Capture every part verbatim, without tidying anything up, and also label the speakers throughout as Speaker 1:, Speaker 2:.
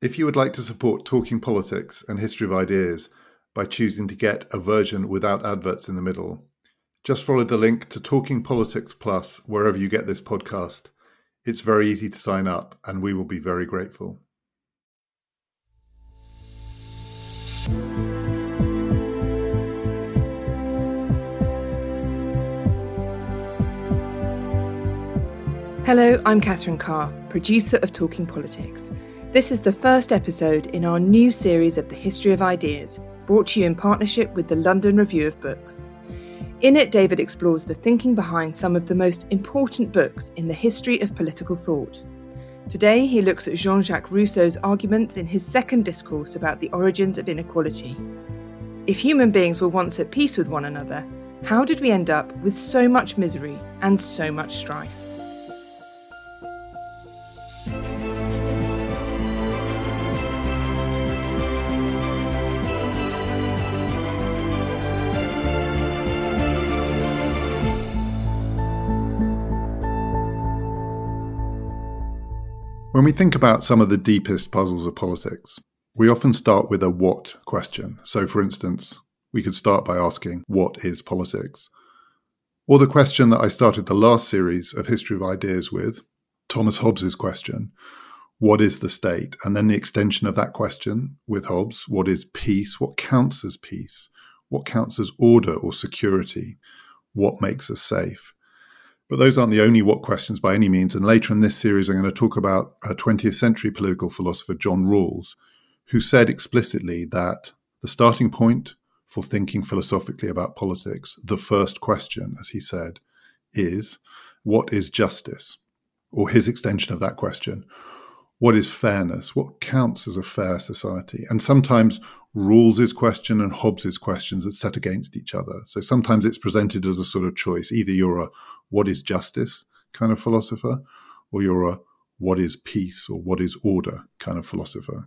Speaker 1: If you would like to support Talking Politics and History of Ideas by choosing to get a version without adverts in the middle, just follow the link to Talking Politics Plus wherever you get this podcast. It's very easy to sign up, and we will be very grateful.
Speaker 2: Hello, I'm Catherine Carr, producer of Talking Politics. This is the first episode in our new series of the History of Ideas, brought to you in partnership with the London Review of Books. In it, David explores the thinking behind some of the most important books in the history of political thought. Today, he looks at Jean-Jacques Rousseau's arguments in his second discourse about the origins of inequality. If human beings were once at peace with one another, how did we end up with so much misery and so much strife?
Speaker 1: When we think about some of the deepest puzzles of politics, we often start with a what question. So, for instance, we could start by asking, what is politics? Or the question that I started the last series of History of Ideas with, Thomas Hobbes's question, what is the state? And then the extension of that question with Hobbes, what is peace? What counts as peace? What counts as order or security? What makes us safe? But those aren't the only what questions by any means, and later in this series I'm going to talk about a twentieth century political philosopher, John Rawls, who said explicitly that the starting point for thinking philosophically about politics, the first question, as he said, is, what is justice? Or his extension of that question, what is fairness? What counts as a fair society? And sometimes Rawls's question and Hobbes's questions are set against each other. So sometimes it's presented as a sort of choice. Either you're a what is justice kind of philosopher, or you're a what is peace or what is order kind of philosopher.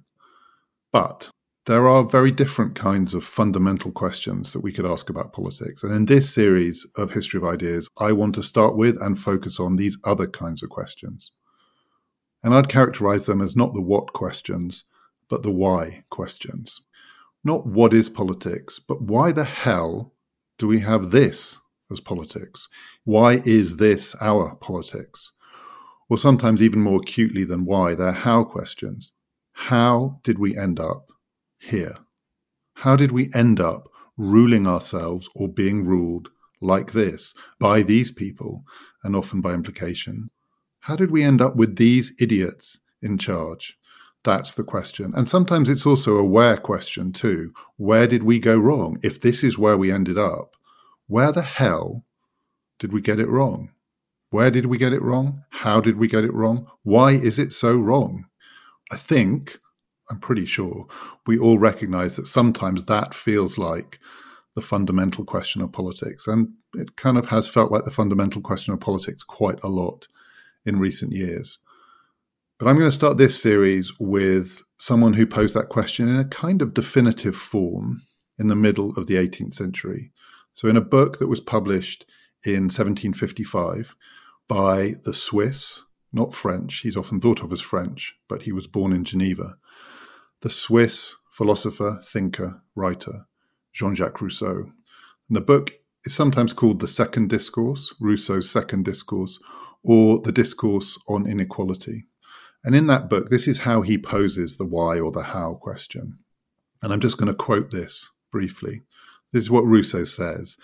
Speaker 1: But there are very different kinds of fundamental questions that we could ask about politics. And in this series of History of Ideas, I want to start with and focus on these other kinds of questions. And I'd characterize them as not the what questions, but the why questions. Not what is politics, but why the hell do we have this as politics? Why is this our politics? Or sometimes even more acutely than why, they're how questions. How did we end up here? How did we end up ruling ourselves or being ruled like this by these people, and often by implication? How did we end up with these idiots in charge? That's the question. And sometimes it's also a where question too. Where did we go wrong? If this is where we ended up, where the hell did we get it wrong? Where did we get it wrong? How did we get it wrong? Why is it so wrong? I think, I'm pretty sure, we all recognize that sometimes that feels like the fundamental question of politics. And it kind of has felt like the fundamental question of politics quite a lot in recent years. But I'm going to start this series with someone who posed that question in a kind of definitive form in the middle of the eighteenth century. So in a book that was published in seventeen fifty-five by the Swiss, not French, he's often thought of as French, but he was born in Geneva, the Swiss philosopher, thinker, writer, Jean-Jacques Rousseau. And the book is sometimes called The Second Discourse, Rousseau's Second Discourse, or The Discourse on Inequality. And in that book, this is how he poses the why or the how question. And I'm just going to quote this briefly. This is what Rousseau says.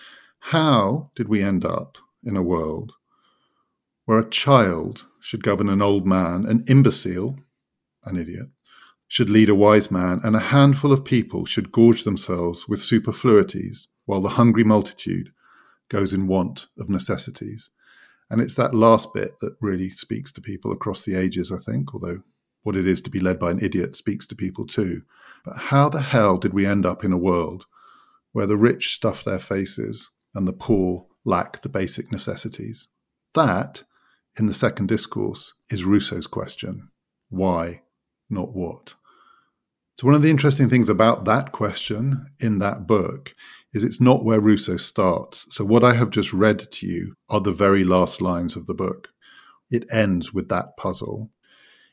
Speaker 1: How did we end up in a world where a child should govern an old man, an imbecile, an idiot, should lead a wise man, and a handful of people should gorge themselves with superfluities while the hungry multitude goes in want of necessities? And it's that last bit that really speaks to people across the ages, I think, although what it is to be led by an idiot speaks to people too. But how the hell did we end up in a world where the rich stuff their faces and the poor lack the basic necessities? That, in the Second Discourse, is Rousseau's question. Why, not what? So one of the interesting things about that question in that book is it's not where Rousseau starts. So what I have just read to you are the very last lines of the book. It ends with that puzzle.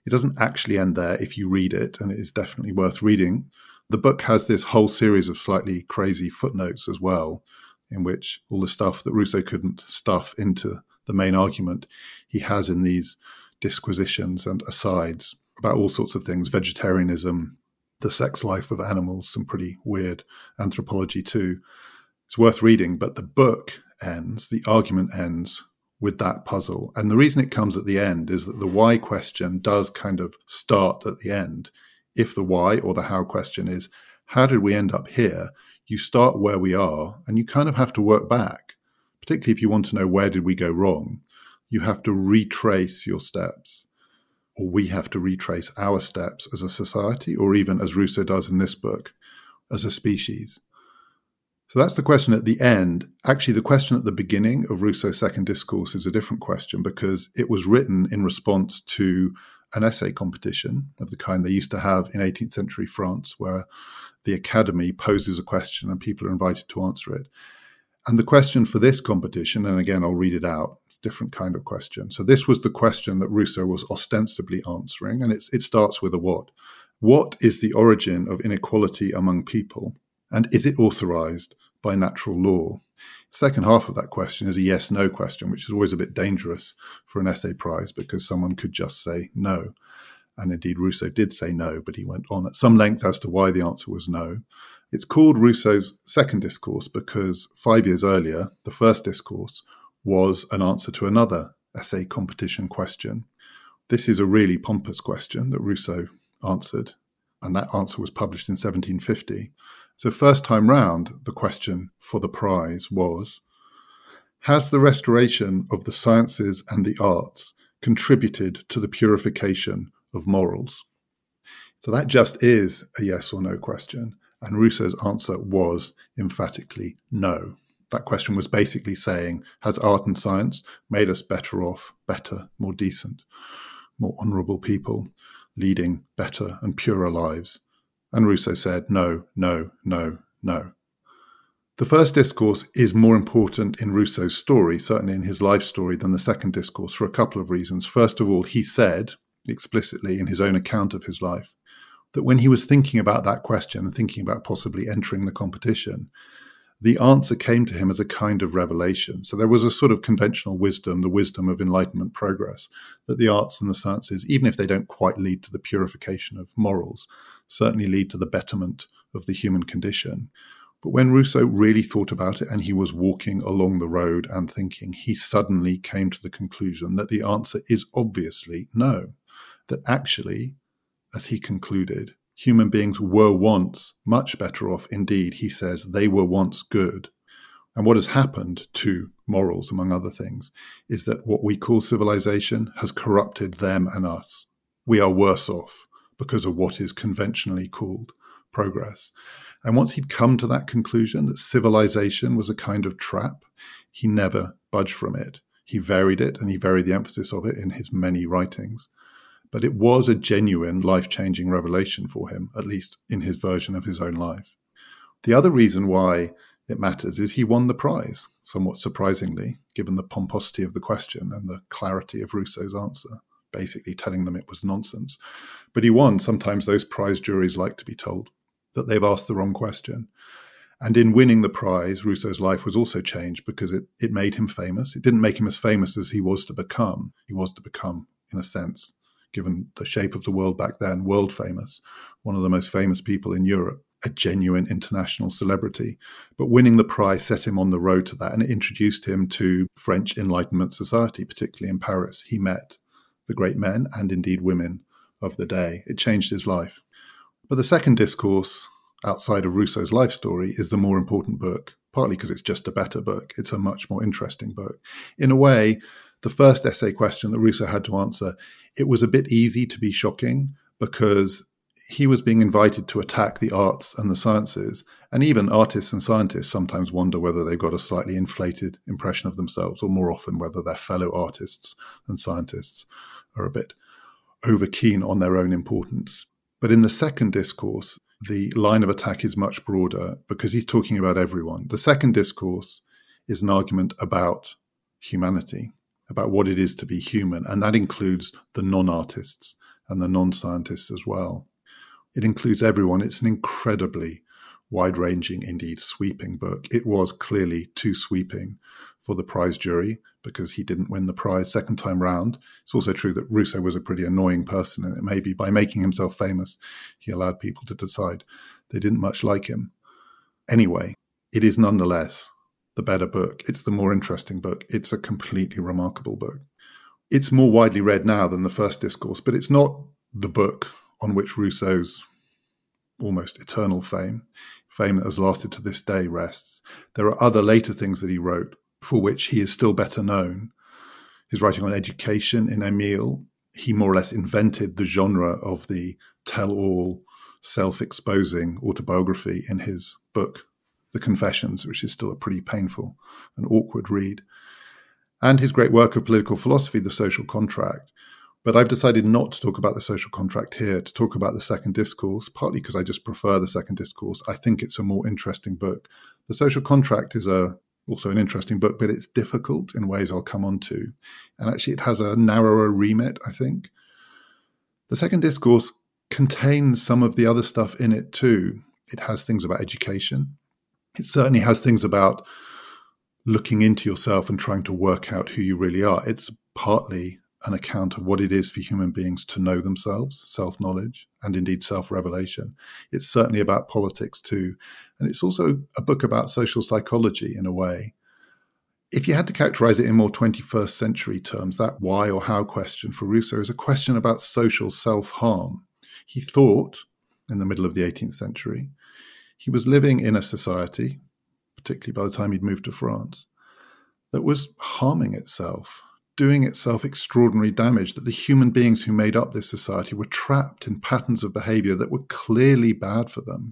Speaker 1: It doesn't actually end there if you read it, and it is definitely worth reading. The book has this whole series of slightly crazy footnotes as well, in which all the stuff that Rousseau couldn't stuff into the main argument, he has in these disquisitions and asides about all sorts of things, vegetarianism, the sex life of animals, some pretty weird anthropology too. It's worth reading, but the book ends, the argument ends with that puzzle. And the reason it comes at the end is that the why question does kind of start at the end. If the why or the how question is, how did we end up here? You start where we are and you kind of have to work back, particularly if you want to know where did we go wrong. You have to retrace your steps, or we have to retrace our steps as a society, or even as Rousseau does in this book, as a species. So that's the question at the end. Actually, the question at the beginning of Rousseau's second discourse is a different question because it was written in response to an essay competition of the kind they used to have in eighteenth century France, where the Academy poses a question and people are invited to answer it. And the question for this competition, and again, I'll read it out, it's a different kind of question. So this was the question that Rousseau was ostensibly answering, and it's, it starts with a what. What is the origin of inequality among people, and is it authorized by natural law? The second half of that question is a yes-no question, which is always a bit dangerous for an essay prize because someone could just say no. And indeed, Rousseau did say no, but he went on at some length as to why the answer was no. It's called Rousseau's second discourse because five years earlier, the first discourse was an answer to another essay competition question. This is a really pompous question that Rousseau answered, and that answer was published in seventeen fifty. So first time round, the question for the prize was, has the restoration of the sciences and the arts contributed to the purification of morals? So that just is a yes or no question. And Rousseau's answer was emphatically no. That question was basically saying, has art and science made us better off, better, more decent, more honourable people, leading better and purer lives? And Rousseau said, no, no, no, no. The first discourse is more important in Rousseau's story, certainly in his life story, than the second discourse for a couple of reasons. First of all, he said explicitly in his own account of his life that when he was thinking about that question and thinking about possibly entering the competition, the answer came to him as a kind of revelation. So there was a sort of conventional wisdom, the wisdom of Enlightenment progress, that the arts and the sciences, even if they don't quite lead to the purification of morals, certainly lead to the betterment of the human condition. But when Rousseau really thought about it and he was walking along the road and thinking, he suddenly came to the conclusion that the answer is obviously no, that actually, as he concluded, human beings were once much better off. Indeed, he says they were once good. And what has happened to morals, among other things, is that what we call civilization has corrupted them and us. We are worse off because of what is conventionally called progress. And once he'd come to that conclusion that civilization was a kind of trap, he never budged from it. He varied it, and he varied the emphasis of it in his many writings. But it was a genuine life-changing revelation for him, at least in his version of his own life. The other reason why it matters is he won the prize, somewhat surprisingly, given the pomposity of the question and the clarity of Rousseau's answer, basically telling them it was nonsense. But he won. Sometimes those prize juries like to be told that they've asked the wrong question. And in winning the prize, Rousseau's life was also changed because it, it made him famous. It didn't make him as famous as he was to become. He was to become, in a sense, given the shape of the world back then, world famous, one of the most famous people in Europe, a genuine international celebrity. But winning the prize set him on the road to that, and it introduced him to French Enlightenment society, particularly in Paris. He met the great men and indeed women of the day. It changed his life. But the second discourse, outside of Rousseau's life story, is the more important book, partly because it's just a better book. It's a much more interesting book. In a way, the first essay question that Rousseau had to answer, it was a bit easy to be shocking because he was being invited to attack the arts and the sciences. And even artists and scientists sometimes wonder whether they've got a slightly inflated impression of themselves, or more often whether their fellow artists and scientists are a bit over keen on their own importance. But in the second discourse, the line of attack is much broader because he's talking about everyone. The second discourse is an argument about humanity, about what it is to be human, and that includes the non-artists and the non-scientists as well. It includes everyone. It's an incredibly wide-ranging, indeed sweeping book. It was clearly too sweeping for the prize jury because he didn't win the prize second time round. It's also true that Rousseau was a pretty annoying person, and it may be by making himself famous, he allowed people to decide they didn't much like him. Anyway, it is nonetheless the better book. It's the more interesting book. It's a completely remarkable book. It's more widely read now than the first discourse, but it's not the book on which Rousseau's almost eternal fame, fame that has lasted to this day, rests. There are other later things that he wrote for which he is still better known. His writing on education in Émile, he more or less invented the genre of the tell-all, self-exposing autobiography in his book, The Confessions, which is still a pretty painful and awkward read. And his great work of political philosophy, The Social Contract. But I've decided not to talk about the social contract here, to talk about the second discourse, partly because I just prefer the second discourse. I think it's a more interesting book. The Social Contract is a also an interesting book, but it's difficult in ways I'll come on to. And actually it has a narrower remit, I think. The second discourse contains some of the other stuff in it too. It has things about education. It certainly has things about looking into yourself and trying to work out who you really are. It's partly an account of what it is for human beings to know themselves, self-knowledge, and indeed self-revelation. It's certainly about politics too. And it's also a book about social psychology in a way. If you had to characterize it in more twenty-first century terms, that why or how question for Rousseau is a question about social self-harm. He thought, in the middle of the eighteenth century, he was living in a society, particularly by the time he'd moved to France, that was harming itself, doing itself extraordinary damage, that the human beings who made up this society were trapped in patterns of behavior that were clearly bad for them.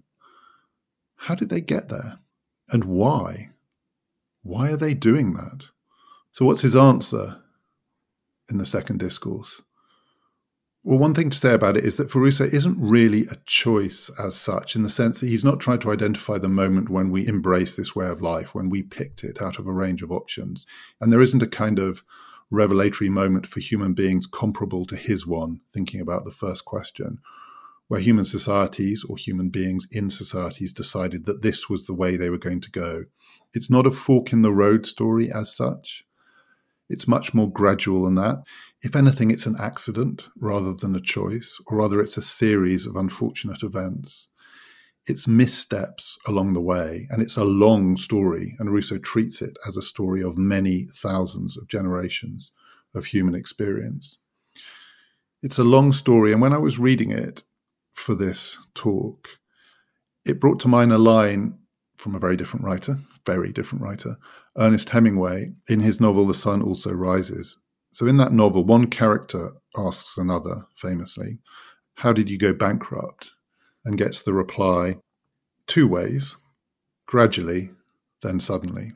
Speaker 1: How did they get there? And why? Why are they doing that? So what's his answer in the second discourse? Well, one thing to say about it is that for Rousseau isn't really a choice as such, in the sense that he's not trying to identify the moment when we embrace this way of life, when we picked it out of a range of options. And there isn't a kind of revelatory moment for human beings comparable to his one, thinking about the first question, where human societies or human beings in societies decided that this was the way they were going to go. It's not a fork in the road story as such. It's much more gradual than that. If anything, it's an accident rather than a choice, or rather it's a series of unfortunate events. It's missteps along the way, and it's a long story, and Rousseau treats it as a story of many thousands of generations of human experience. It's a long story, and when I was reading it for this talk, it brought to mind a line from a very different writer, very different writer, Ernest Hemingway, in his novel The Sun Also Rises. So in that novel, one character asks another, famously, "How did you go bankrupt?" and gets the reply, two ways, gradually, then suddenly.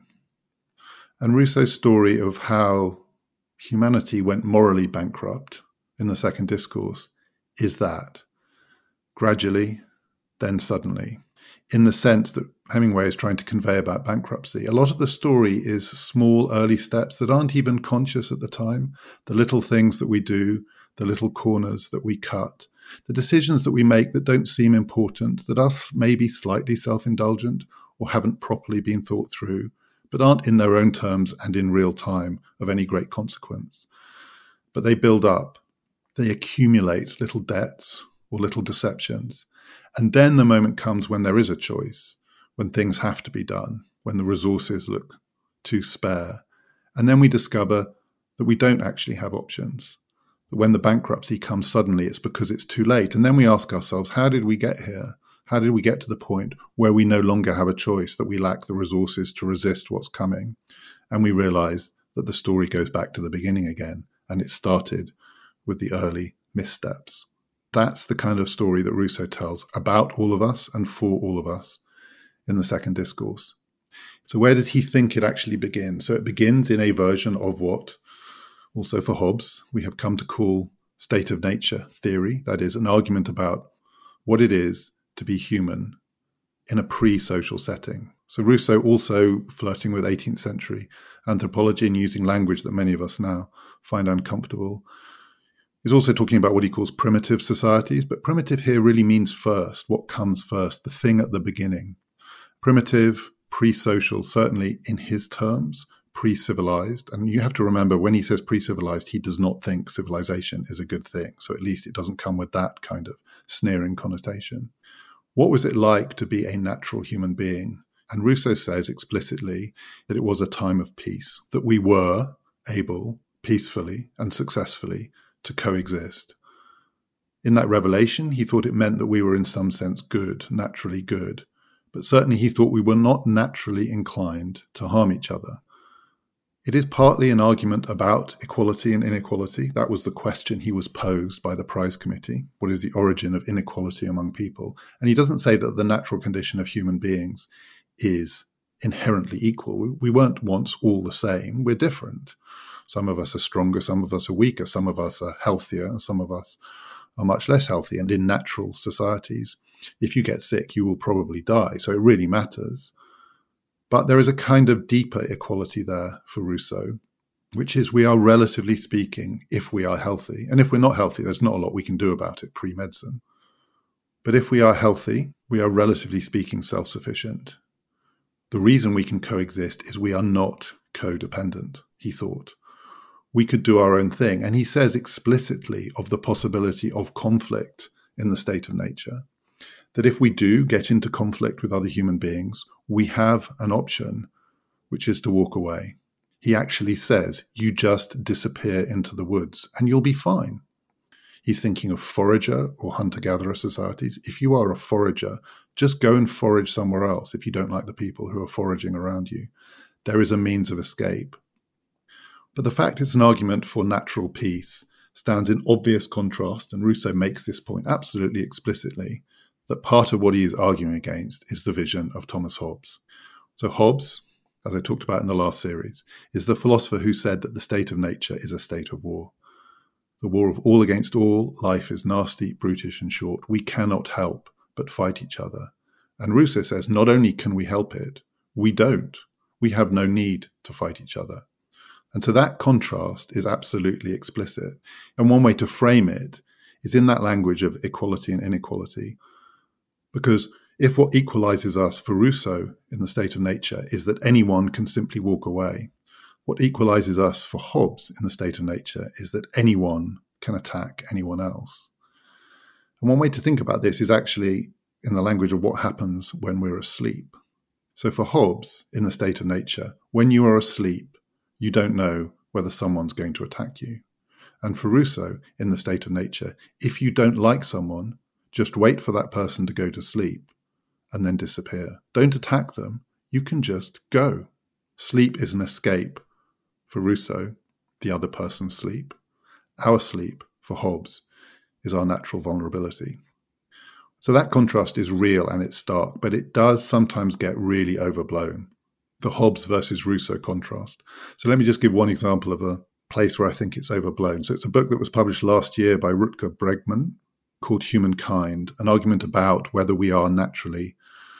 Speaker 1: And Rousseau's story of how humanity went morally bankrupt in the second discourse is that, gradually, then suddenly, in the sense that Hemingway is trying to convey about bankruptcy. A lot of the story is small early steps that aren't even conscious at the time, the little things that we do, the little corners that we cut, the decisions that we make that don't seem important, that are maybe slightly self-indulgent or haven't properly been thought through, but aren't in their own terms and in real time of any great consequence. But they build up, they accumulate little debts or little deceptions. And then the moment comes when there is a choice, when things have to be done, when the resources look too spare. And then we discover that we don't actually have options. That when the bankruptcy comes suddenly, it's because it's too late. And then we ask ourselves, how did we get here? How did we get to the point where we no longer have a choice, that we lack the resources to resist what's coming? And we realize that the story goes back to the beginning again, and it started with the early missteps. That's the kind of story that Rousseau tells about all of us and for all of us in the second discourse. So where does he think it actually begins? So it begins in a version of what, also for Hobbes, we have come to call state of nature theory. That is, an argument about what it is to be human in a pre-social setting. So Rousseau also flirting with eighteenth century anthropology and using language that many of us now find uncomfortable, He's also talking about what he calls primitive societies, but primitive here really means first, what comes first, the thing at the beginning. Primitive, pre-social, certainly in his terms, pre-civilized. And you have to remember, when he says pre-civilized, he does not think civilization is a good thing. So at least it doesn't come with that kind of sneering connotation. What was it like to be a natural human being? And Rousseau says explicitly that it was a time of peace, that we were able peacefully and successfully to coexist. In that revelation, he thought it meant that we were in some sense good, naturally good. But certainly he thought we were not naturally inclined to harm each other. It is partly an argument about equality and inequality. That was the question he was posed by the prize committee. What is the origin of inequality among people? And he doesn't say that the natural condition of human beings is inherently equal. We, we weren't once all the same. We're different. Some of us are stronger, some of us are weaker, some of us are healthier, and some of us are much less healthy. And in natural societies, if you get sick, you will probably die. So it really matters. But there is a kind of deeper equality there for Rousseau, which is we are, relatively speaking, if we are healthy. And if we're not healthy, there's not a lot we can do about it pre-medicine. But if we are healthy, we are, relatively speaking, self-sufficient. The reason we can coexist is we are not codependent, he thought. We could do our own thing. And he says explicitly of the possibility of conflict in the state of nature, that if we do get into conflict with other human beings, we have an option, which is to walk away. He actually says, you just disappear into the woods and you'll be fine. He's thinking of forager or hunter-gatherer societies. If you are a forager, just go and forage somewhere else if you don't like the people who are foraging around you. There is a means of escape. But the fact it's an argument for natural peace stands in obvious contrast, and Rousseau makes this point absolutely explicitly, that part of what he is arguing against is the vision of Thomas Hobbes. So Hobbes, as I talked about in the last series, is the philosopher who said that the state of nature is a state of war. The war of all against all, life is nasty, brutish and short. We cannot help but fight each other. And Rousseau says not only can we help it, we don't. We have no need to fight each other. And so that contrast is absolutely explicit. And one way to frame it is in that language of equality and inequality. Because if what equalizes us for Rousseau in the state of nature is that anyone can simply walk away, what equalizes us for Hobbes in the state of nature is that anyone can attack anyone else. And one way to think about this is actually in the language of what happens when we're asleep. So for Hobbes in the state of nature, when you are asleep, you don't know whether someone's going to attack you. And for Rousseau in the state of nature, if you don't like someone, just wait for that person to go to sleep and then disappear. Don't attack them. You can just go. Sleep is an escape. For Rousseau, the other person's sleep. Our sleep, for Hobbes, is our natural vulnerability. So that contrast is real and it's stark, but it does sometimes get really overblown. The Hobbes versus Rousseau contrast. So let me just give one example of a place where I think it's overblown. So it's a book that was published last year by Rutger Bregman called Humankind, an argument about whether we are naturally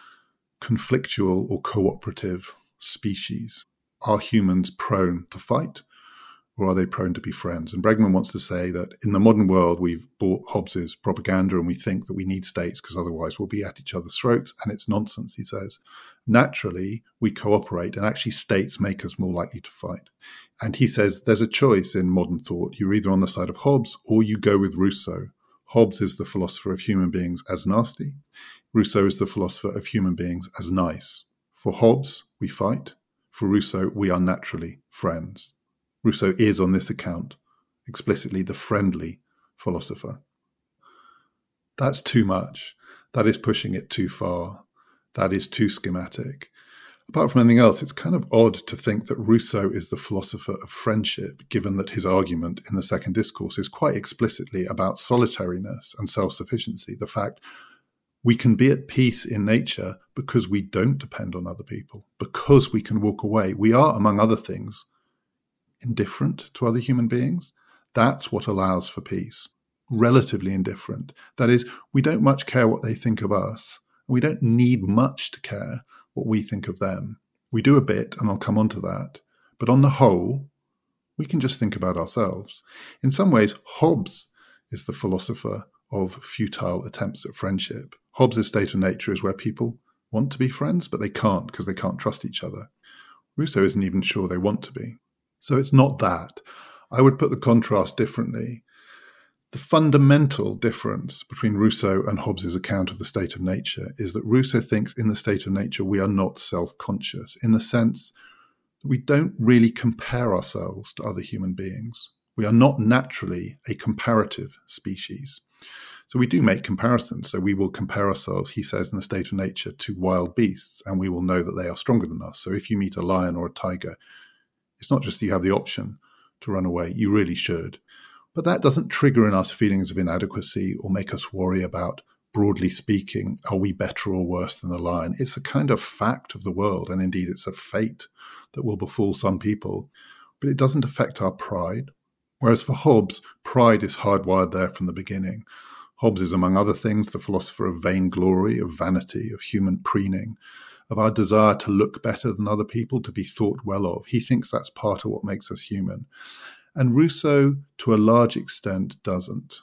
Speaker 1: conflictual or cooperative species. Are humans prone to fight, or are they prone to be friends? And Bregman wants to say that in the modern world, we've bought Hobbes's propaganda and we think that we need states because otherwise we'll be at each other's throats. And it's nonsense, he says. Naturally, we cooperate, and actually states make us more likely to fight. And he says there's a choice in modern thought. You're either on the side of Hobbes or you go with Rousseau. Hobbes is the philosopher of human beings as nasty. Rousseau is the philosopher of human beings as nice. For Hobbes, we fight. For Rousseau, we are naturally friends. Rousseau is, on this account, explicitly the friendly philosopher. That's too much. That is pushing it too far. That is too schematic. Apart from anything else, it's kind of odd to think that Rousseau is the philosopher of friendship, given that his argument in the second discourse is quite explicitly about solitariness and self-sufficiency, the fact we can be at peace in nature because we don't depend on other people, because we can walk away. We are, among other things, indifferent to other human beings. That's what allows for peace. Relatively indifferent. That is, we don't much care what they think of us. And we don't need much to care what we think of them. We do a bit, and I'll come on to that. But on the whole, we can just think about ourselves. In some ways, Hobbes is the philosopher of futile attempts at friendship. Hobbes' state of nature is where people want to be friends, but they can't because they can't trust each other. Rousseau isn't even sure they want to be. So it's not that. I would put the contrast differently. The fundamental difference between Rousseau and Hobbes' account of the state of nature is that Rousseau thinks in the state of nature we are not self-conscious, in the sense that we don't really compare ourselves to other human beings. We are not naturally a comparative species. So we do make comparisons. So we will compare ourselves, he says, in the state of nature to wild beasts, and we will know that they are stronger than us. So if you meet a lion or a tiger, it's not just that you have the option to run away, you really should. But that doesn't trigger in us feelings of inadequacy or make us worry about, broadly speaking, are we better or worse than the lion? It's a kind of fact of the world, and indeed it's a fate that will befall some people, but it doesn't affect our pride. Whereas for Hobbes, pride is hardwired there from the beginning. Hobbes is, among other things, the philosopher of vainglory, of vanity, of human preening, of our desire to look better than other people, to be thought well of. He thinks that's part of what makes us human. And Rousseau, to a large extent, doesn't.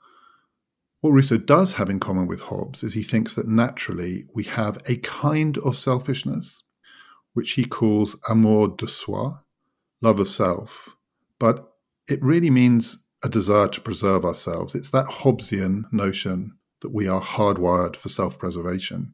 Speaker 1: What Rousseau does have in common with Hobbes is he thinks that naturally we have a kind of selfishness, which he calls amour de soi, love of self. But it really means a desire to preserve ourselves. It's that Hobbesian notion that we are hardwired for self-preservation.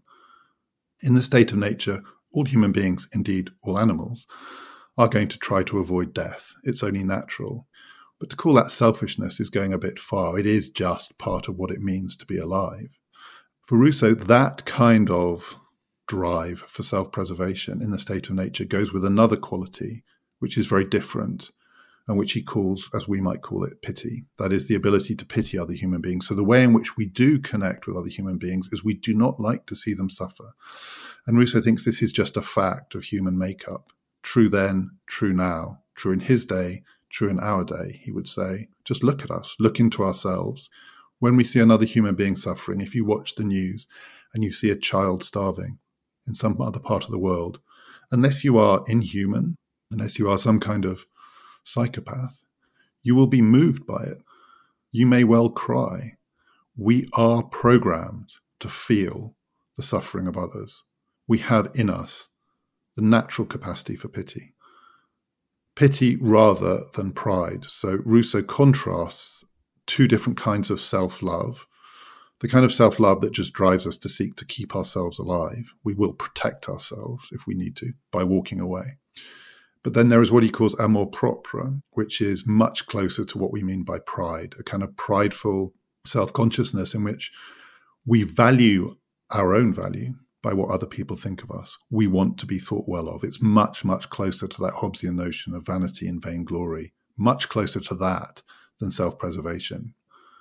Speaker 1: In the state of nature, all human beings, indeed all animals, are going to try to avoid death. It's only natural. But to call that selfishness is going a bit far. It is just part of what it means to be alive. For Rousseau, that kind of drive for self-preservation in the state of nature goes with another quality, which is very different, and which he calls, as we might call it, pity. That is the ability to pity other human beings. So the way in which we do connect with other human beings is we do not like to see them suffer. And Rousseau thinks this is just a fact of human makeup. True then, true now, true in his day, true in our day, he would say. Just look at us, look into ourselves. When we see another human being suffering, if you watch the news and you see a child starving in some other part of the world, unless you are inhuman, unless you are some kind of psychopath, you will be moved by it. You may well cry. We are programmed to feel the suffering of others. We have in us the natural capacity for pity. Pity rather than pride. So Rousseau contrasts two different kinds of self-love. The kind of self-love that just drives us to seek to keep ourselves alive. We will protect ourselves if we need to by walking away. But then there is what he calls amour propre, which is much closer to what we mean by pride, a kind of prideful self-consciousness in which we value our own value by what other people think of us. We want to be thought well of. It's much, much closer to that Hobbesian notion of vanity and vainglory, much closer to that than self-preservation.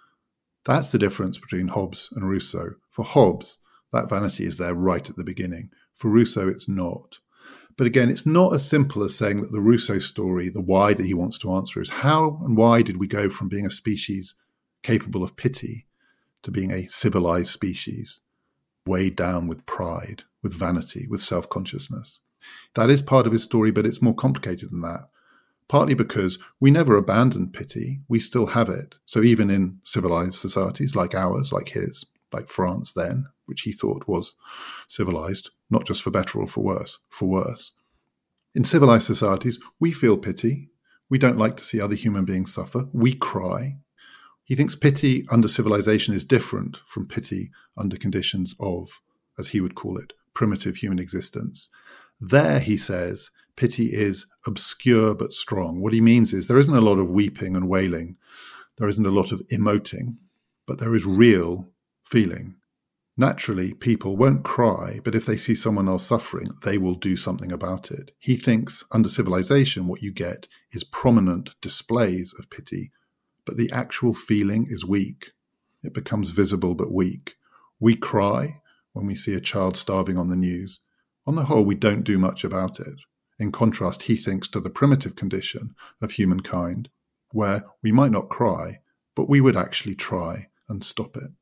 Speaker 1: That's the difference between Hobbes and Rousseau. For Hobbes, that vanity is there right at the beginning. For Rousseau, it's not. But again, it's not as simple as saying that the Rousseau story, the why that he wants to answer is how and why did we go from being a species capable of pity to being a civilized species, weighed down with pride, with vanity, with self-consciousness. That is part of his story, but it's more complicated than that. Partly because we never abandoned pity, we still have it. So even in civilized societies like ours, like his, like France then, which he thought was civilized, not just for better or for worse, for worse. In civilized societies, we feel pity. We don't like to see other human beings suffer. We cry. He thinks pity under civilization is different from pity under conditions of, as he would call it, primitive human existence. There, he says, pity is obscure but strong. What he means is there isn't a lot of weeping and wailing. There isn't a lot of emoting, but there is real feeling. Naturally, people won't cry, but if they see someone else suffering, they will do something about it. He thinks under civilization, what you get is prominent displays of pity, but the actual feeling is weak. It becomes visible but weak. We cry when we see a child starving on the news. On the whole, we don't do much about it. In contrast, he thinks to the primitive condition of humankind, where we might not cry, but we would actually try and stop it.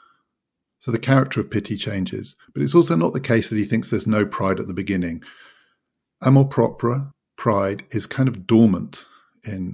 Speaker 1: So the character of pity changes, but it's also not the case that he thinks there's no pride at the beginning. Amour propre, pride, is kind of dormant in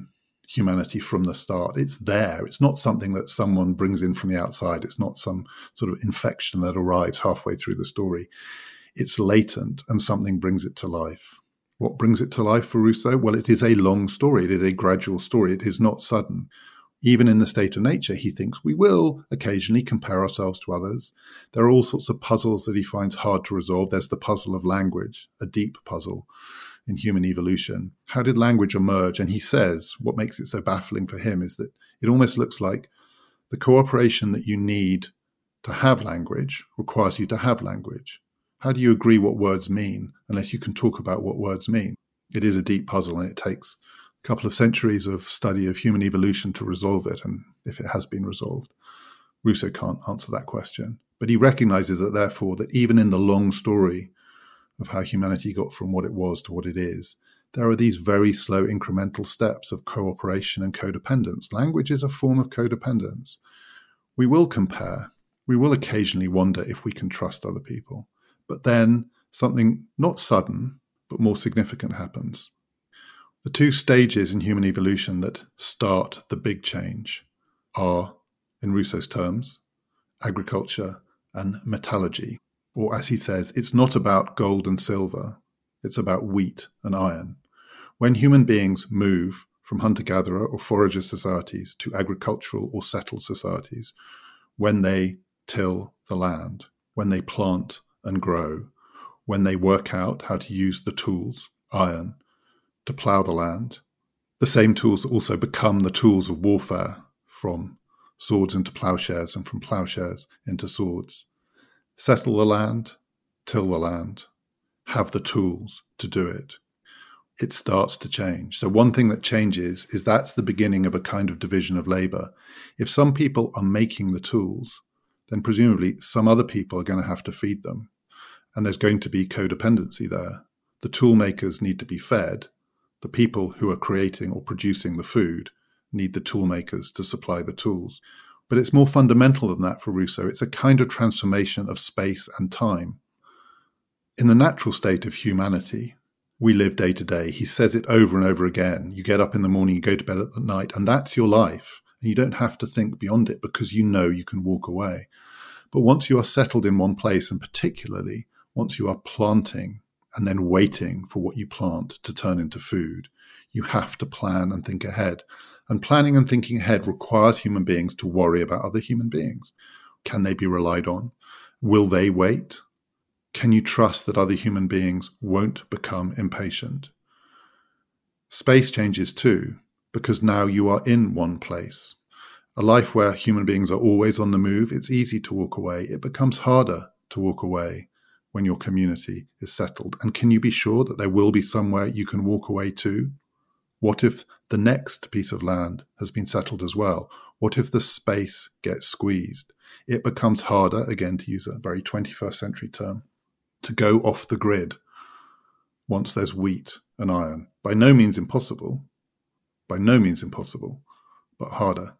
Speaker 1: humanity from the start. It's there. It's not something that someone brings in from the outside. It's not some sort of infection that arrives halfway through the story. It's latent, and something brings it to life. What brings it to life for Rousseau? Well, it is a long story. It is a gradual story. It is not sudden. Even in The State of Nature, he thinks we will occasionally compare ourselves to others. There are all sorts of puzzles that he finds hard to resolve. There's the puzzle of language, a deep puzzle in human evolution. How did language emerge? And he says what makes it so baffling for him is that it almost looks like the cooperation that you need to have language requires you to have language. How do you agree what words mean unless you can talk about what words mean? It is a deep puzzle, and it takes a couple of centuries of study of human evolution to resolve it. And if it has been resolved, Rousseau can't answer that question. But he recognizes that, therefore, that even in the long story of how humanity got from what it was to what it is, there are these very slow incremental steps of cooperation and codependence. Language is a form of codependence. We will compare. We will occasionally wonder if we can trust other people. But then something not sudden, but more significant happens. The two stages in human evolution that start the big change are, in Rousseau's terms, agriculture and metallurgy. Or as he says, it's not about gold and silver, it's about wheat and iron. When human beings move from hunter-gatherer or forager societies to agricultural or settled societies, when they till the land, when they plant and grow, when they work out how to use the tools, iron, to plough the land, the same tools that also become the tools of warfare, from swords into ploughshares and from ploughshares into swords. Settle the land, till the land, have the tools to do it. It starts to change. So one thing that changes is that's the beginning of a kind of division of labour. If some people are making the tools, then presumably some other people are going to have to feed them. And there's going to be codependency there. The tool makers need to be fed. The people who are creating or producing the food need the tool makers to supply the tools. But it's more fundamental than that for Rousseau. It's a kind of transformation of space and time. In the natural state of humanity, we live day to day. He says it over and over again. You get up in the morning, you go to bed at the night, and that's your life. And you don't have to think beyond it because you know you can walk away. But once you are settled in one place, and particularly once you are planting and then waiting for what you plant to turn into food, you have to plan and think ahead. And planning and thinking ahead requires human beings to worry about other human beings. Can they be relied on? Will they wait? Can you trust that other human beings won't become impatient? Space changes too, because now you are in one place. A life where human beings are always on the move, it's easy to walk away. It becomes harder to walk away when your community is settled. And can you be sure that there will be somewhere you can walk away to? What if the next piece of land has been settled as well? What if the space gets squeezed? It becomes harder, again to use a very twenty-first century term, to go off the grid once there's wheat and iron. By no means impossible, by no means impossible, but harder.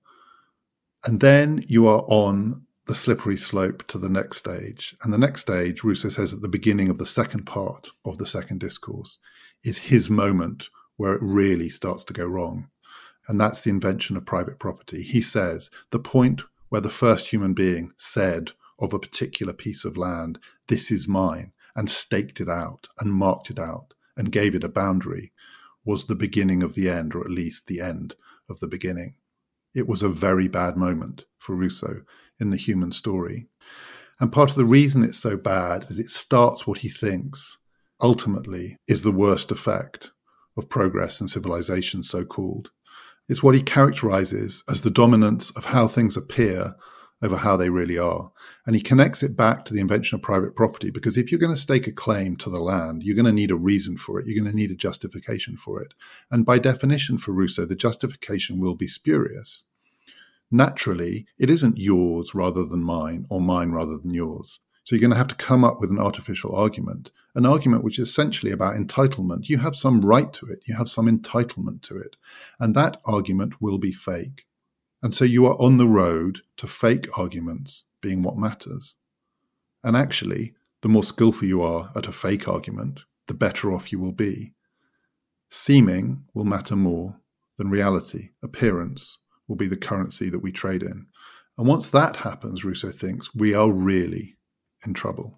Speaker 1: And then you are on the slippery slope to the next stage. And the next stage, Rousseau says at the beginning of the second part of the second discourse, is his moment where it really starts to go wrong. And that's the invention of private property. He says the point where the first human being said of a particular piece of land, this is mine, and staked it out and marked it out and gave it a boundary, was the beginning of the end, or at least the end of the beginning. It was a very bad moment for Rousseau in the human story. And part of the reason it's so bad is it starts what he thinks ultimately is the worst effect of progress and civilization, so-called. It's what he characterizes as the dominance of how things appear over how they really are. And he connects it back to the invention of private property, because if you're going to stake a claim to the land, you're going to need a reason for it. You're going to need a justification for it. And by definition for Rousseau, the justification will be spurious. Naturally, it isn't yours rather than mine, or mine rather than yours. So you're going to have to come up with an artificial argument, an argument which is essentially about entitlement. You have some right to it. You have some entitlement to it. And that argument will be fake. And so you are on the road to fake arguments being what matters. And actually, the more skillful you are at a fake argument, the better off you will be. Seeming will matter more then reality, appearance, will be the currency that we trade in. And once that happens, Rousseau thinks, we are really in trouble.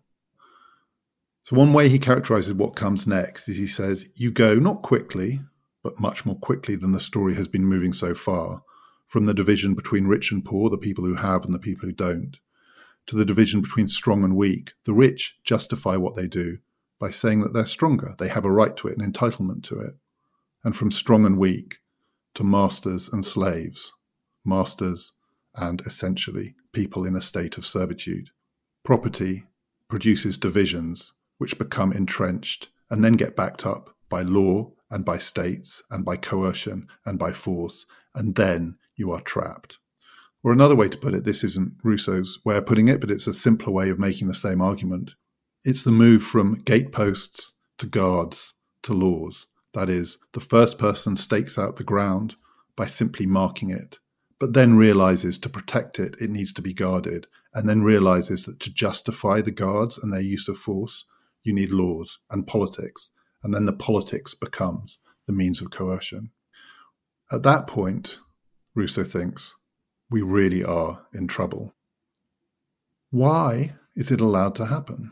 Speaker 1: So one way he characterizes what comes next is he says, you go not quickly, but much more quickly than the story has been moving so far, from the division between rich and poor, the people who have and the people who don't, to the division between strong and weak. The rich justify what they do by saying that they're stronger, they have a right to it, an entitlement to it. And from strong and weak to masters and slaves, masters and essentially people in a state of servitude. Property produces divisions which become entrenched and then get backed up by law and by states and by coercion and by force, and then you are trapped. Or another way to put it, this isn't Rousseau's way of putting it, but it's a simpler way of making the same argument. It's the move from gateposts to guards to laws. That is, the first person stakes out the ground by simply marking it, but then realizes to protect it, it needs to be guarded, and then realizes that to justify the guards and their use of force, you need laws and politics, and then the politics becomes the means of coercion. At that point, Rousseau thinks, we really are in trouble. Why is it allowed to happen?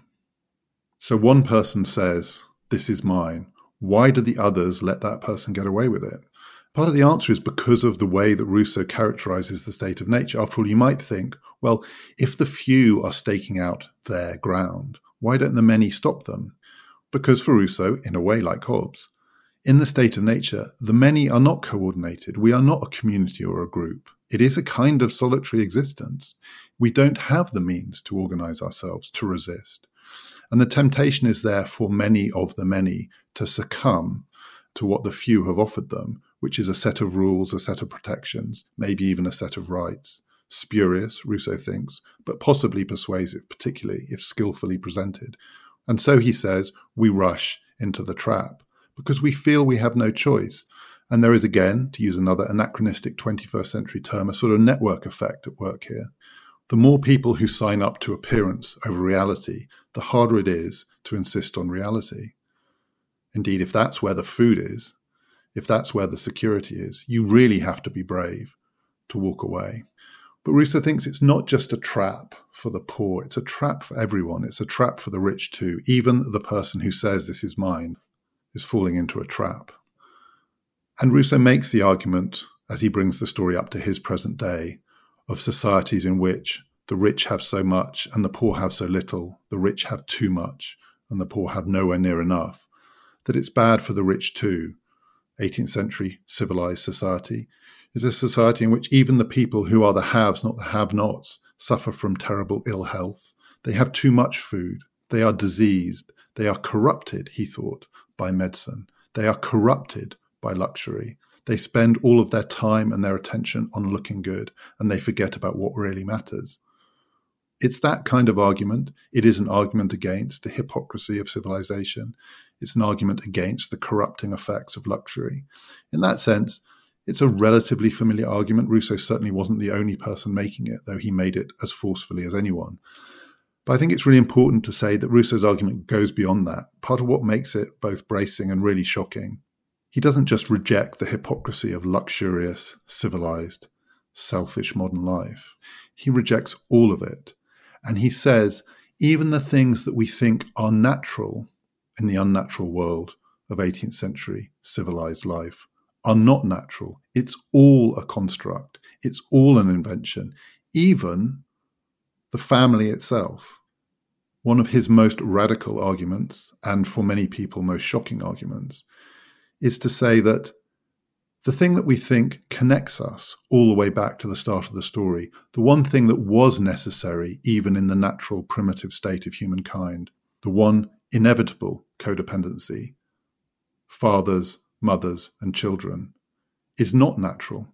Speaker 1: So one person says, this is mine. Why do the others let that person get away with it? Part of the answer is because of the way that Rousseau characterizes the state of nature. After all, you might think, well, if the few are staking out their ground, why don't the many stop them? Because for Rousseau, in a way like Hobbes, in the state of nature, the many are not coordinated. We are not a community or a group. It is a kind of solitary existence. We don't have the means to organize ourselves, to resist. And the temptation is there for many of the many to succumb to what the few have offered them, which is a set of rules, a set of protections, maybe even a set of rights. Spurious, Rousseau thinks, but possibly persuasive, particularly if skillfully presented. And so he says, we rush into the trap because we feel we have no choice. And there is, again, to use another anachronistic twenty-first century term, a sort of network effect at work here. The more people who sign up to appearance over reality, the harder it is to insist on reality. Indeed, if that's where the food is, if that's where the security is, you really have to be brave to walk away. But Rousseau thinks it's not just a trap for the poor, it's a trap for everyone. It's a trap for the rich too. Even the person who says this is mine is falling into a trap. And Rousseau makes the argument, as he brings the story up to his present day, of societies in which the rich have so much and the poor have so little, the rich have too much and the poor have nowhere near enough, that it's bad for the rich too. eighteenth century civilized society is a society in which even the people who are the haves, not the have-nots, suffer from terrible ill health. They have too much food. They are diseased. They are corrupted, he thought, by medicine. They are corrupted by luxury. They spend all of their time and their attention on looking good, and they forget about what really matters. It's that kind of argument. It is an argument against the hypocrisy of civilization. It's an argument against the corrupting effects of luxury. In that sense, it's a relatively familiar argument. Rousseau certainly wasn't the only person making it, though he made it as forcefully as anyone. But I think it's really important to say that Rousseau's argument goes beyond that. Part of what makes it both bracing and really shocking, he doesn't just reject the hypocrisy of luxurious, civilized, selfish modern life. He rejects all of it. And he says, even the things that we think are natural in the unnatural world of eighteenth century civilized life are not natural. It's all a construct. It's all an invention, even the family itself. One of his most radical arguments, and for many people most shocking arguments, is to say that the thing that we think connects us all the way back to the start of the story, the one thing that was necessary even in the natural primitive state of humankind, the one inevitable codependency, fathers, mothers, and children, is not natural.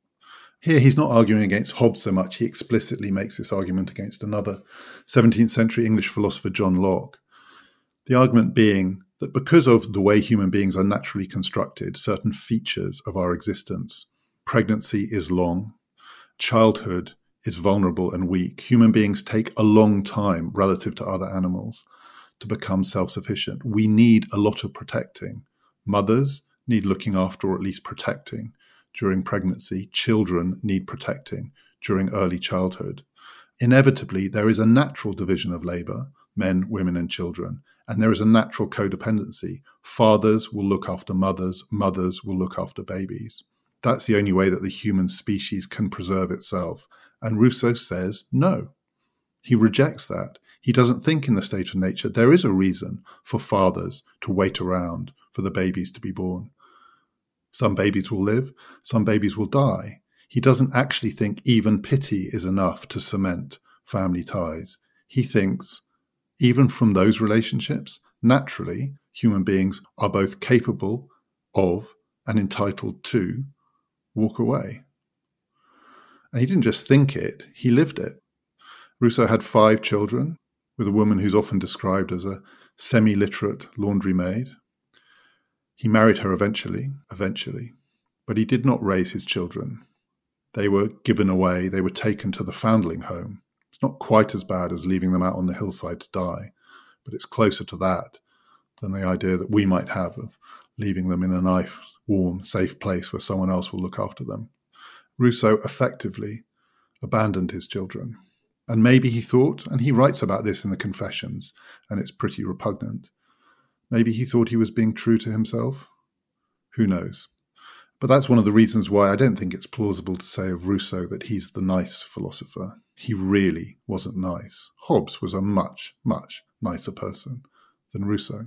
Speaker 1: Here he's not arguing against Hobbes so much, he explicitly makes this argument against another seventeenth century English philosopher, John Locke. The argument being that because of the way human beings are naturally constructed, certain features of our existence, pregnancy is long, childhood is vulnerable and weak. Human beings take a long time relative to other animals to become self-sufficient. We need a lot of protecting. Mothers need looking after or at least protecting. during pregnancy, children need protecting during early childhood. Inevitably, there is a natural division of labour, men, women and children, and there is a natural codependency. Fathers will look after mothers, mothers will look after babies. That's the only way that the human species can preserve itself. And Rousseau says no. He rejects that. He doesn't think in the state of nature there is a reason for fathers to wait around for the babies to be born. Some babies will live, some babies will die. He doesn't actually think even pity is enough to cement family ties. He thinks even from those relationships, naturally, human beings are both capable of and entitled to walk away. And he didn't just think it, he lived it. Rousseau had five children with a woman who's often described as a semi-literate laundry maid. He married her eventually, eventually, but he did not raise his children. They were given away, they were taken to the foundling home. It's not quite as bad as leaving them out on the hillside to die, but it's closer to that than the idea that we might have of leaving them in a nice, warm, safe place where someone else will look after them. Rousseau effectively abandoned his children. And maybe he thought, and he writes about this in the Confessions, and it's pretty repugnant, maybe he thought he was being true to himself. Who knows? But that's one of the reasons why I don't think it's plausible to say of Rousseau that he's the nice philosopher. He really wasn't nice. Hobbes was a much, much nicer person than Rousseau.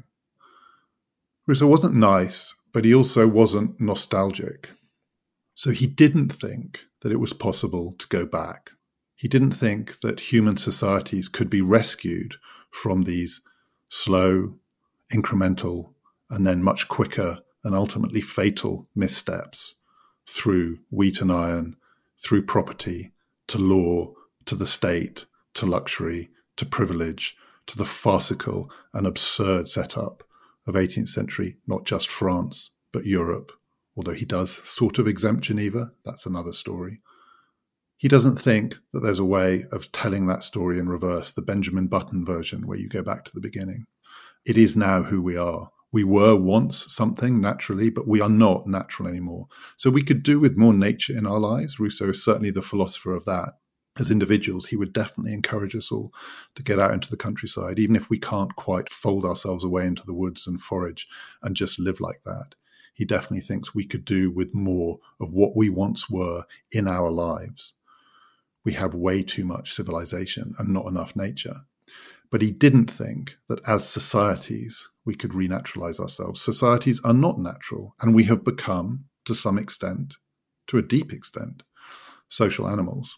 Speaker 1: Rousseau wasn't nice, but he also wasn't nostalgic. So he didn't think that it was possible to go back. He didn't think that human societies could be rescued from these slow, incremental, and then much quicker and ultimately fatal missteps through wheat and iron, through property, to law, to the state, to luxury, to privilege, to the farcical and absurd setup of eighteenth century, not just France, but Europe, although he does sort of exempt Geneva. That's another story. He doesn't think that there's a way of telling that story in reverse, the Benjamin Button version, where you go back to the beginning. It is now who we are. We were once something naturally, but we are not natural anymore. So we could do with more nature in our lives. Rousseau is certainly the philosopher of that. As individuals, he would definitely encourage us all to get out into the countryside, even if we can't quite fold ourselves away into the woods and forage and just live like that. He definitely thinks we could do with more of what we once were in our lives. We have way too much civilization and not enough nature. But he didn't think that as societies, we could renaturalize ourselves. Societies are not natural, and we have become, to some extent, to a deep extent, social animals.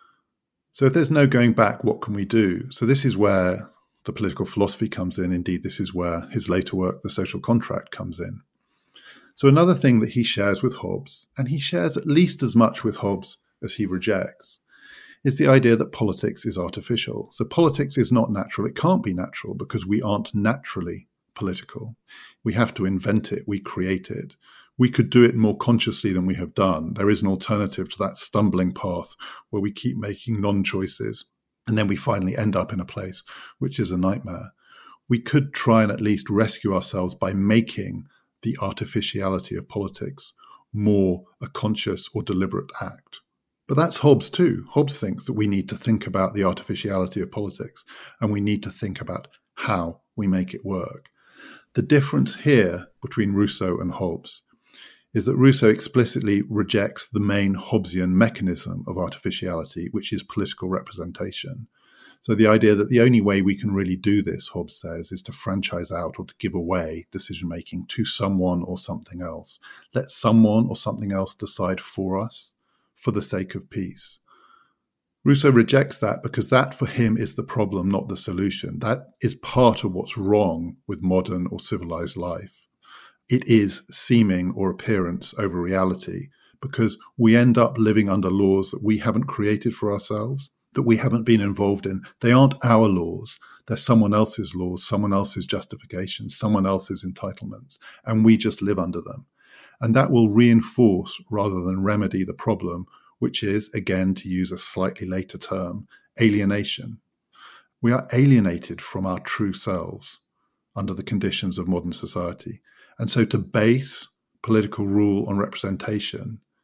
Speaker 1: So if there's no going back, what can we do? So this is where the political philosophy comes in. Indeed, this is where his later work, The Social Contract, comes in. So another thing that he shares with Hobbes, and he shares at least as much with Hobbes as he rejects, is the idea that politics is artificial. So politics is not natural. It can't be natural because we aren't naturally political. We have to invent it. We create it. We could do it more consciously than we have done. There is an alternative to that stumbling path where we keep making non-choices and then we finally end up in a place which is a nightmare. We could try and at least rescue ourselves by making the artificiality of politics more a conscious or deliberate act. But that's Hobbes too. Hobbes thinks that we need to think about the artificiality of politics and we need to think about how we make it work. The difference here between Rousseau and Hobbes is that Rousseau explicitly rejects the main Hobbesian mechanism of artificiality, which is political representation. So the idea that the only way we can really do this, Hobbes says, is to franchise out or to give away decision-making to someone or something else. Let someone or something else decide for us for the sake of peace. Rousseau rejects that because that for him is the problem, not the solution. That is part of what's wrong with modern or civilized life. It is seeming or appearance over reality because we end up living under laws that we haven't created for ourselves, that we haven't been involved in. They aren't our laws. They're someone else's laws, someone else's justifications, someone else's entitlements, and we just live under them. And that will reinforce rather than remedy the problem, which is, again, to use a slightly later term, alienation. We are alienated from our true selves under the conditions of modern society. And so to base political rule on representation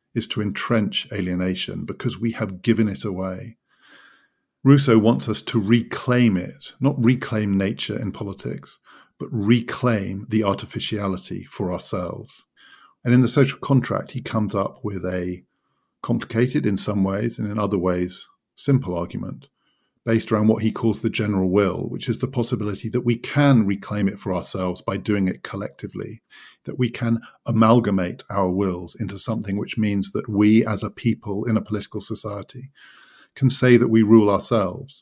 Speaker 1: is to entrench alienation because we have given it away. Rousseau wants us to reclaim it, not reclaim nature in politics, but reclaim the artificiality for ourselves. And in The Social Contract, he comes up with a complicated in some ways and in other ways simple argument based around what he calls the general will, which is the possibility that we can reclaim it for ourselves by doing it collectively, that we can amalgamate our wills into something which means that we as a people in a political society can say that we rule ourselves.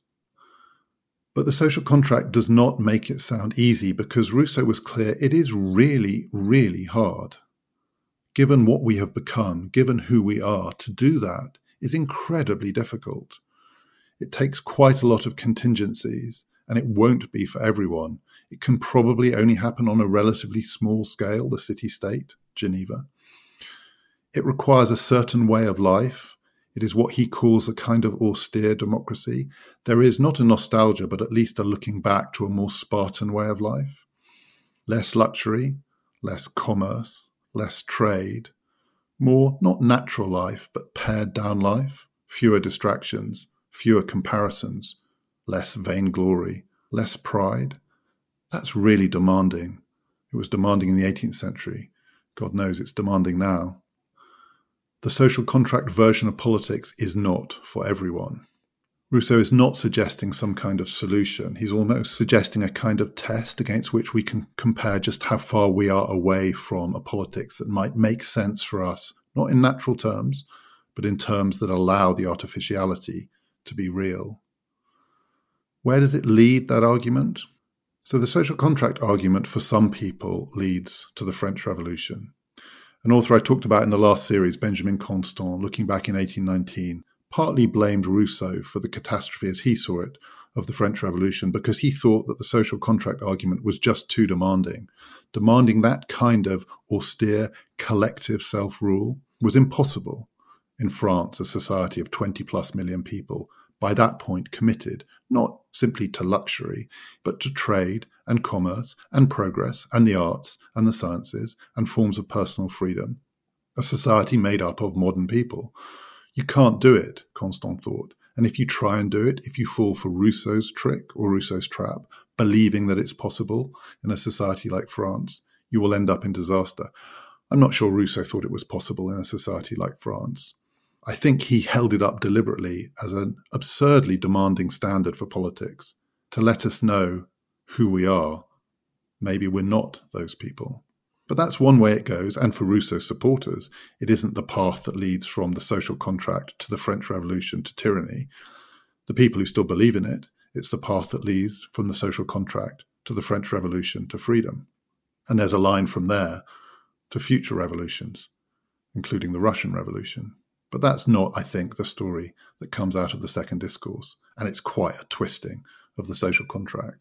Speaker 1: But the social contract does not make it sound easy because Rousseau was clear it is really, really hard. Given what we have become, given who we are, to do that is incredibly difficult. It takes quite a lot of contingencies, and it won't be for everyone. It can probably only happen on a relatively small scale, the city-state, Geneva. It requires a certain way of life. It is what he calls a kind of austere democracy. There is not a nostalgia, but at least a looking back to a more Spartan way of life. Less luxury, less commerce, less trade, more not natural life, but pared down life, fewer distractions, fewer comparisons, less vainglory, less pride. That's really demanding. It was demanding in the eighteenth century. God knows it's demanding now. The social contract version of politics is not for everyone. Rousseau is not suggesting some kind of solution. He's almost suggesting a kind of test against which we can compare just how far we are away from a politics that might make sense for us, not in natural terms, but in terms that allow the artificiality to be real. Where does it lead, that argument? So the social contract argument for some people leads to the French Revolution. An author I talked about in the last series, Benjamin Constant, looking back in eighteen nineteen, partly blamed Rousseau for the catastrophe, as he saw it, of the French Revolution because he thought that the social contract argument was just too demanding. Demanding that kind of austere collective self-rule was impossible in France, a society of twenty plus million people, by that point committed not simply to luxury, but to trade and commerce and progress and the arts and the sciences and forms of personal freedom. A society made up of modern people. You can't do it, Constant thought. And if you try and do it, if you fall for Rousseau's trick or Rousseau's trap, believing that it's possible in a society like France, you will end up in disaster. I'm not sure Rousseau thought it was possible in a society like France. I think he held it up deliberately as an absurdly demanding standard for politics to let us know who we are. Maybe we're not those people. But that's one way it goes, and for Rousseau's supporters, it isn't the path that leads from the social contract to the French Revolution to tyranny. The people who still believe in it, it's the path that leads from the social contract to the French Revolution to freedom. And there's a line from there to future revolutions, including the Russian Revolution. But that's not, I think, the story that comes out of the second discourse, and it's quite a twisting of the social contract.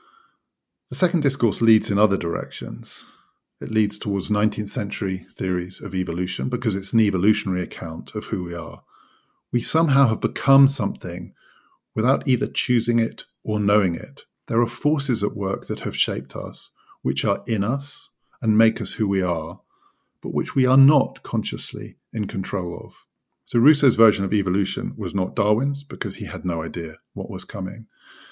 Speaker 1: The second discourse leads in other directions. It leads towards nineteenth century theories of evolution because it's an evolutionary account of who we are. We somehow have become something without either choosing it or knowing it. There are forces at work that have shaped us, which are in us and make us who we are, but which we are not consciously in control of. So Rousseau's version of evolution was not Darwin's because he had no idea what was coming.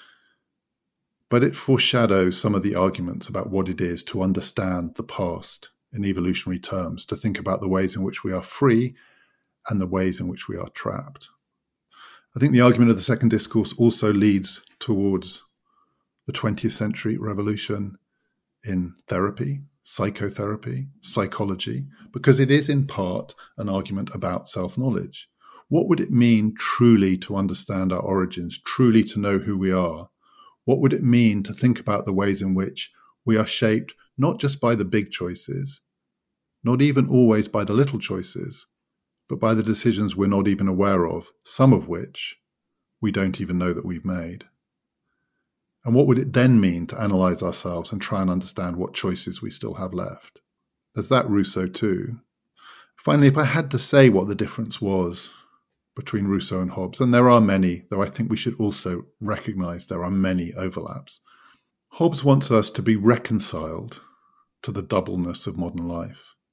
Speaker 1: But it foreshadows some of the arguments about what it is to understand the past in evolutionary terms, to think about the ways in which we are free and the ways in which we are trapped. I think the argument of the second discourse also leads towards the twentieth century revolution in therapy, psychotherapy, psychology, because it is in part an argument about self-knowledge. What would it mean truly to understand our origins, truly to know who we are? What would it mean to think about the ways in which we are shaped not just by the big choices, not even always by the little choices, but by the decisions we're not even aware of, some of which we don't even know that we've made? And what would it then mean to analyse ourselves and try and understand what choices we still have left? There's that Rousseau too. Finally, if I had to say what the difference was between Rousseau and Hobbes, and there are many, though I think we should also recognise there are many overlaps. Hobbes wants us to be reconciled to the doubleness of modern life.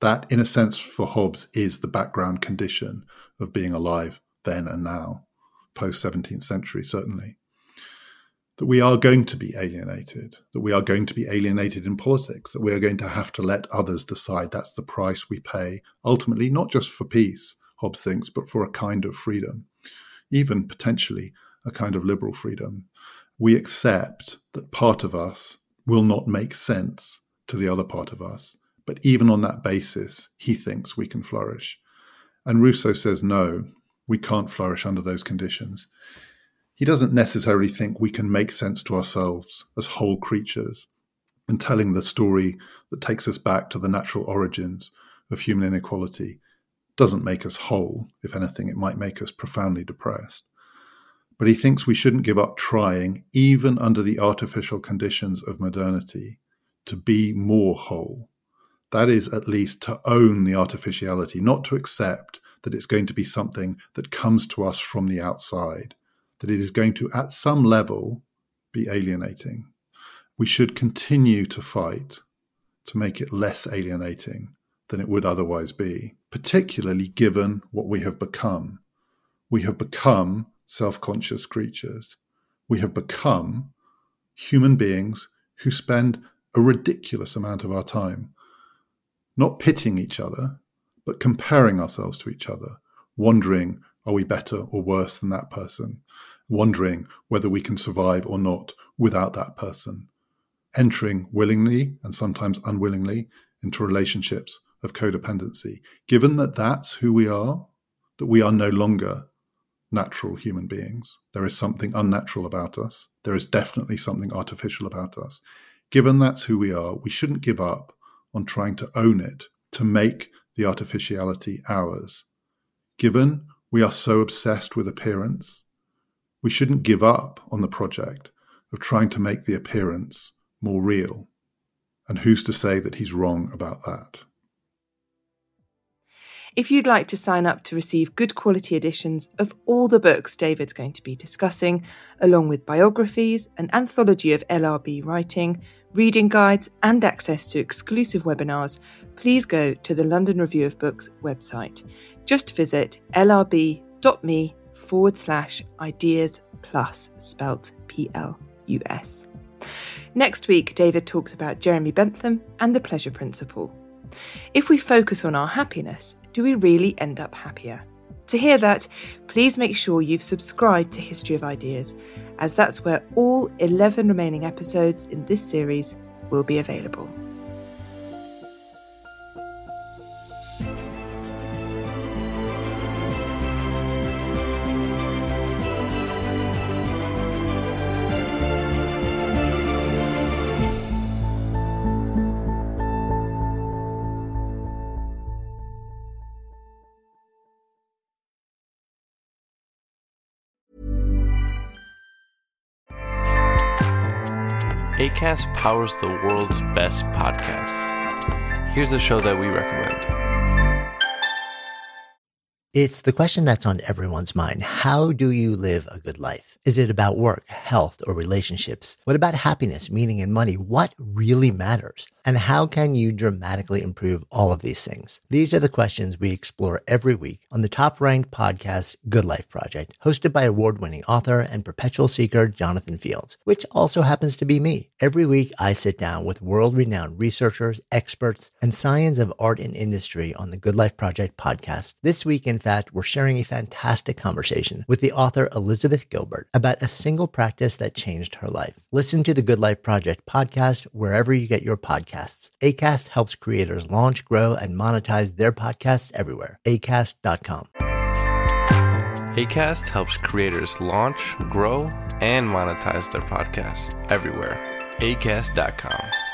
Speaker 1: That, in a sense, for Hobbes, is the background condition of being alive then and now, post-seventeenth century, certainly. That we are going to be alienated, that we are going to be alienated in politics, that we are going to have to let others decide. That's the price we pay, ultimately, not just for peace, Hobbes thinks, but for a kind of freedom, even potentially a kind of liberal freedom. We accept that part of us will not make sense to the other part of us, but even on that basis, he thinks we can flourish. And Rousseau says, no, we can't flourish under those conditions. He doesn't necessarily think we can make sense to ourselves as whole creatures, and telling the story that takes us back to the natural origins of human inequality doesn't make us whole. If anything, it might make us profoundly depressed. But he thinks we shouldn't give up trying, even under the artificial conditions of modernity, to be more whole. That is, at least, to own the artificiality, not to accept that it's going to be something that comes to us from the outside, that it is going to, at some level, be alienating. We should continue to fight to make it less alienating than it would otherwise be, particularly given what we have become. We have become self-conscious creatures. We have become human beings who spend a ridiculous amount of our time not pitting each other, but comparing ourselves to each other, wondering, are we better or worse than that person? Wondering whether we can survive or not without that person. Entering willingly and sometimes unwillingly into relationships of codependency. Given that that's who we are, that we are no longer natural human beings. There is something unnatural about us. There is definitely something artificial about us. Given that's who we are, we shouldn't give up on trying to own it, to make the artificiality ours. Given we are so obsessed with appearance, we shouldn't give up on the project of trying to make the appearance more real. And who's to say that he's wrong about that?
Speaker 2: If you'd like to sign up to receive good quality editions of all the books David's going to be discussing, along with biographies, an anthology of L R B writing, reading guides, and access to exclusive webinars, please go to the London Review of Books website. Just visit lrb.me forward slash ideas plus, spelt P L U S. Next week, David talks about Jeremy Bentham and the pleasure principle. If we focus on our happiness, do we really end up happier? To hear that, please make sure you've subscribed to History of Ideas, as that's where all eleven remaining episodes in this series will be available.
Speaker 3: Acast powers the world's best podcasts. Here's a show that we recommend.
Speaker 4: It's the question that's on everyone's mind. How do you live a good life? Is it about work, health, or relationships? What about happiness, meaning, and money? What really matters? And how can you dramatically improve all of these things? These are the questions we explore every week on the top-ranked podcast, Good Life Project, hosted by award-winning author and perpetual seeker Jonathan Fields, which also happens to be me. Every week, I sit down with world-renowned researchers, experts, and science of art and industry on the Good Life Project podcast. This week, in fact, we're sharing a fantastic conversation with the author Elizabeth Gilbert about a single practice that changed her life. Listen to the Good Life Project podcast wherever you get your podcasts. Acast helps creators launch, grow, and monetize their podcasts everywhere. acast dot com.
Speaker 3: Acast helps creators launch, grow, and monetize their podcasts everywhere. acast dot com.